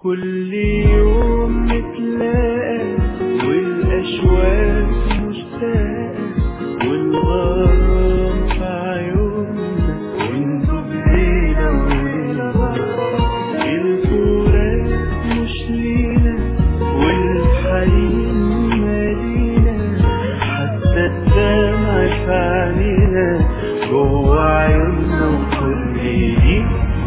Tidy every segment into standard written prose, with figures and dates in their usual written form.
كل يوم نتلاقى والأشواق مشتاقة والغرام في عيوننا وانتو بليلة وليلة. الفراق مش لينا والحنين مالينا حتى الدمع في عينينا جوا عيوننا وكل دي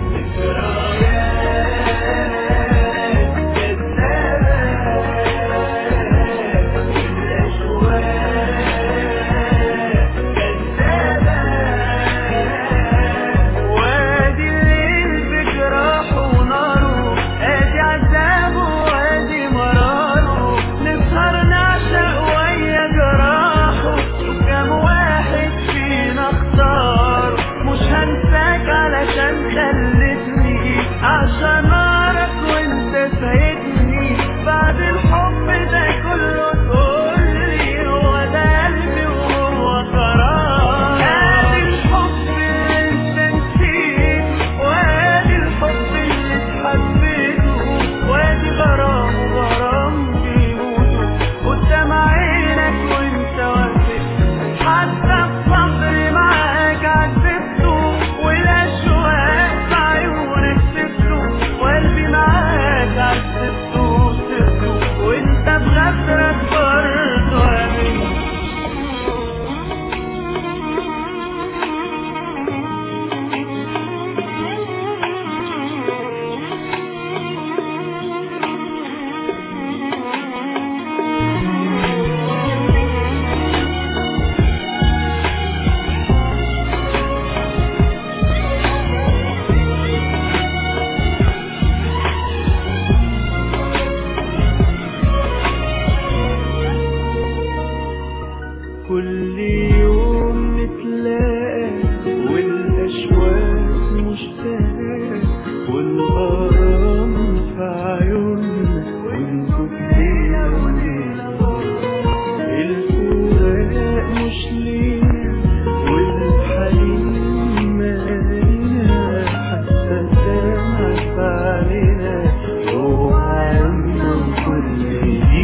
عشان أعرف وانت سايبني بعد الحب ده كله تقولي هو ده قلبي وهو قرار. ادي الحب اللي انت نسيته وادي الحب اللي اتحبيته وادي غرام وغرام بيموتوا قدام عينك وانت واقف. حتى الصبر معاك عذبته والاشواق في عيونك وقلبي معاك عذبته وسبته وانت بغدرك برضه امين. كل يوم نتلاقى والأشواق مشتاقة والغرام في عيوننا وانتو بليلة وليلة. الفراق مش لينا والحنين مالينا حتى الدمع في عينينا جوا عيوننا وكل دي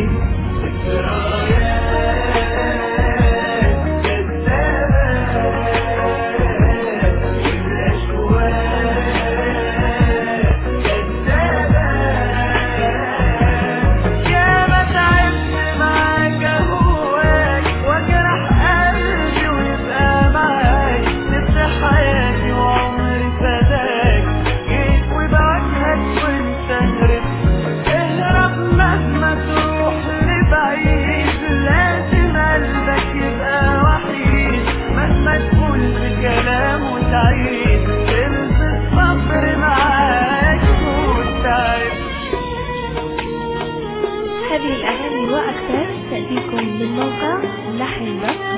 هذه الأغاني وأكثر تأتيكم من موقع لحن.